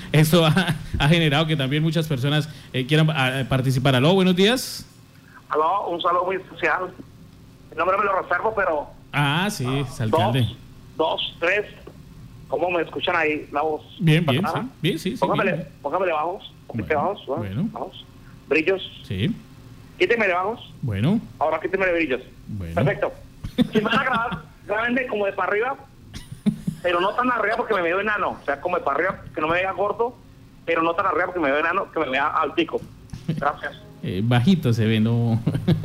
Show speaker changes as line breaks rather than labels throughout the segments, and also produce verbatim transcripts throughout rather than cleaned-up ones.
esto ha, ha generado que también muchas personas eh, quieran a, a participar. Aló, buenos días.
Aló, un saludo muy especial. El nombre me lo reservo, pero...
Ah, sí, uh, alcalde.
Dos, dos, tres. ¿Cómo me escuchan ahí la voz?
Bien, bien, sí. Bien, sí, sí.
Póngamele,
bien.
póngamele bajos. Póngamele
Bueno,
bajos. Bueno,
bueno.
Bajos. Brillos.
Sí.
Quíteme de bajos.
Bueno.
Ahora quíteme de brillos.
Bueno.
Perfecto. Si me van a grabar, grábenme como de para arriba, pero no tan arriba porque me veo enano. O sea, como de para arriba, que no me vea gordo, pero no tan arriba porque me veo enano, que me vea altico. Gracias.
Eh, bajito se ve, no.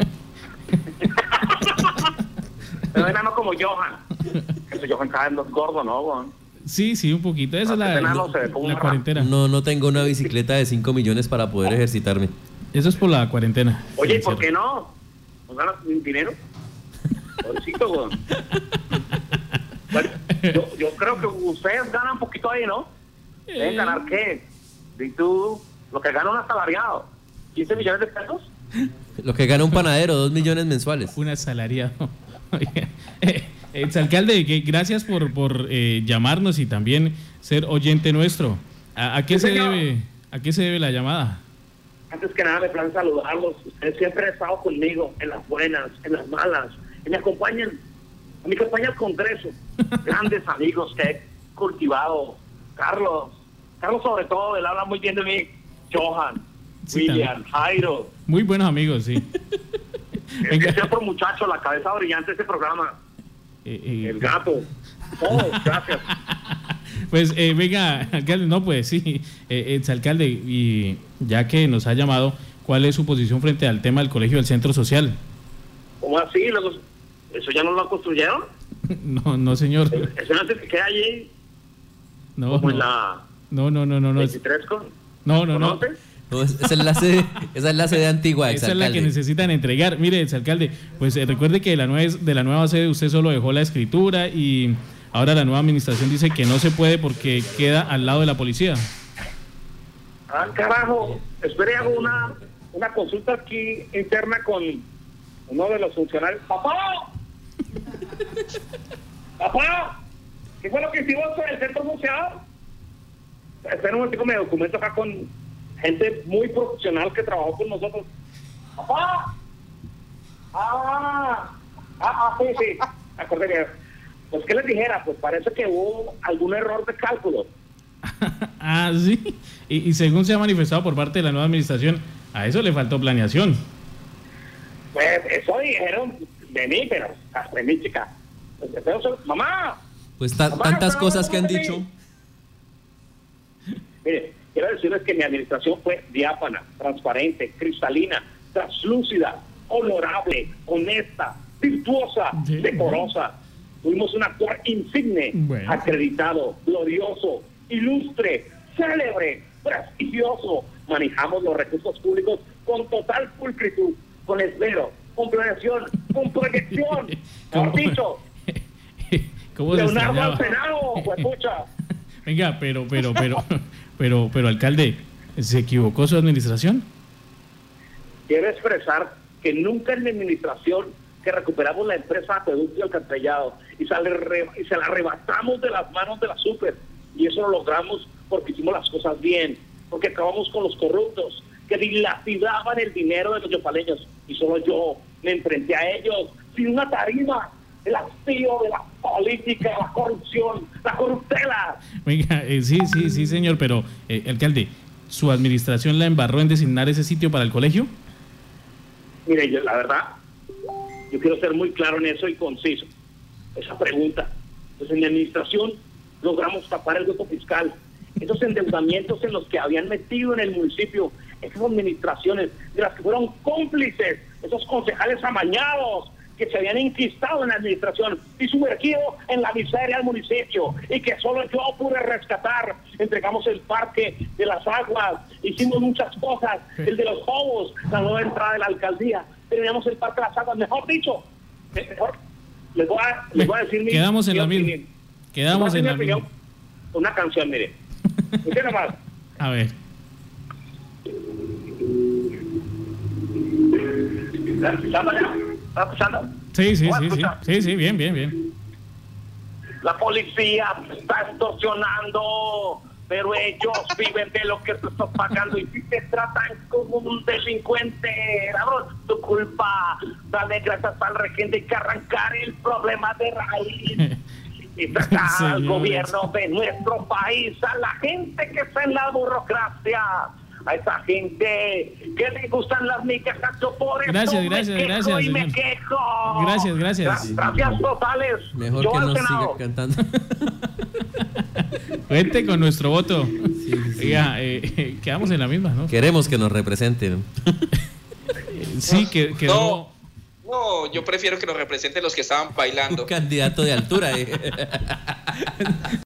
Me veo enano como Johan. Ese Johan cae en los gordos, ¿no, Juan?
Sí, sí, un poquito. Esa es la,
enano
la,
se ve como
la
un
cuarentena.
No, no tengo una bicicleta de cinco millones para poder ejercitarme.
Eso es por la cuarentena.
Oye, ¿y por qué no? ¿No ganas dinero? Pobrecito, Juan. Bueno, yo, yo creo que ustedes ganan un poquito ahí, ¿no? ¿Deben ganar qué? ¿Y tú? Lo que gana un asalariado. ¿quince millones de pesos?
Lo que gana un panadero, dos millones mensuales.
Un asalariado. eh, exalcalde, que gracias por, por eh, llamarnos y también ser oyente nuestro. ¿A, a qué
Sí,
se
señor.
debe, a qué se debe la llamada?
Antes que nada, me plan saludarlos. Ustedes siempre han estado conmigo, en las buenas, en las malas. Y me acompañan, a mi compañía al Congreso. Grandes amigos que he cultivado. Carlos, Carlos sobre todo, él habla muy bien de mí. Johan,
Sí,
William,
también.
Jairo.
Muy buenos amigos, sí. Venga.
Ese otro muchacho, la cabeza brillante de este programa.
Eh, eh,
El gato. Todos, gracias.
Pues eh, venga, alcalde, no pues sí, eh, exalcalde, y ya que nos ha llamado, ¿cuál es su posición frente al tema del colegio del centro social?
¿Cómo así? Luego, ¿eso ya no lo construyeron?
No, no señor.
¿Eso no es el que queda allí?
No,
Como
no,
en la
no, no, no, no, no,
veintitrés con...
no, no, no.
¿Conoces?
No, es- esa, es la sede, esa es la sede antigua,
Esa es la que
exalcalde.
necesitan entregar. Mire, exalcalde, pues eh, recuerde que de la, nueva, de la nueva sede usted solo dejó la escritura y ahora la nueva administración dice que no se puede porque queda al lado de la policía.
Ah, carajo. Espere, hago una, una consulta aquí interna con uno de los funcionarios. ¡Papá! ¡Papá! ¿Qué fue lo que hicimos en el centro social? Espera un momentico, me documento acá con gente muy profesional que trabajó con nosotros. ¡Papá! ¡Ah! ¡Ah, ah sí, sí! Acordé que... Pues, ¿qué les dijera? Pues parece que hubo algún error de cálculo.
Ah, sí. Y, y según se ha manifestado por parte de la nueva administración, a eso le faltó planeación.
Pues eso dijeron de mí, pero de mí, chica. Pues, eso, mamá,
Pues ta-
Mamá,
tantas
no,
cosas
no,
que han
no, no,
dicho.
mire, quiero decirles que mi administración fue diáfana, transparente, cristalina, translúcida, honorable, honesta, virtuosa,
Sí.
decorosa. Tuvimos un actuar insigne,
Bueno.
acreditado, glorioso, ilustre, célebre, prestigioso. Manejamos los recursos públicos con total pulcritud, con esmero, con planeación, con proyección.
¿Cómo?
Mejor dicho,
¿Cómo se
Leonardo
extrañaba?
al Senado, huepucha.
Venga, pero, pero, pero, pero, pero, alcalde, ¿se equivocó su administración?
Quiero expresar que nunca en mi administración que recuperamos la empresa Acueducto y Alcantarillado y se, le, y se la arrebatamos de las manos de la super, y eso lo logramos porque hicimos las cosas bien, porque acabamos con los corruptos que dilapidaban el dinero de los yopaleños, y solo yo me enfrenté a ellos sin una tarima. El hastío de la política, la corrupción, la corruptela.
Venga, eh, sí, sí, sí, señor, pero, eh, alcalde, ¿su administración la embarró en designar ese sitio para el colegio?
Mire, yo, la verdad, yo quiero ser muy claro en eso y conciso. Esa pregunta. Pues en mi administración logramos tapar el hueco fiscal. Esos endeudamientos en los que habían metido en el municipio, esas administraciones de las que fueron cómplices, esos concejales amañados que se habían enquistado en la administración y sumergido en la miseria del municipio y que solo yo pude rescatar. Entregamos el parque de las aguas, hicimos muchas cosas, el de los hobos, la nueva entrada de la alcaldía, teníamos el parque de las aguas, mejor dicho, mejor, les voy a, les voy a decir mi,
Quedamos en
mi
la
opinión.
misma. Quedamos
Les
en
voy a
la
decir mi
misma.
opinión. Una canción, mire. Usted nomás.
A ver.
¿Está escuchando ya? ¿Está escuchando?
Sí, sí,
¿Puedo
sí, sí,
escuchar?
sí, sí, bien, bien, bien.
La policía me está extorsionando, pero ellos viven de lo que tú estás pagando y si te tratan como un delincuente, no es tu culpa. Dale gracias al regente, hay que arrancar el problema de raíz y sacar al gobierno de nuestro país, a la gente que está en la burocracia, a esa gente que le gustan las migajas. Yo por eso
gracias, gracias,
me quejo
gracias,
y me
señor.
quejo.
Gracias, gracias.
Gra- Gracias totales.
Mejor
Yo
que
al
no
Senado.
siga cantando.
Cuente con nuestro voto.
Sí, sí.
Oiga, eh, eh, quedamos en la misma, ¿no?
Queremos que nos representen.
Sí, que quedó.
No, no, yo prefiero que nos representen los que estaban bailando.
Un candidato de altura. eh.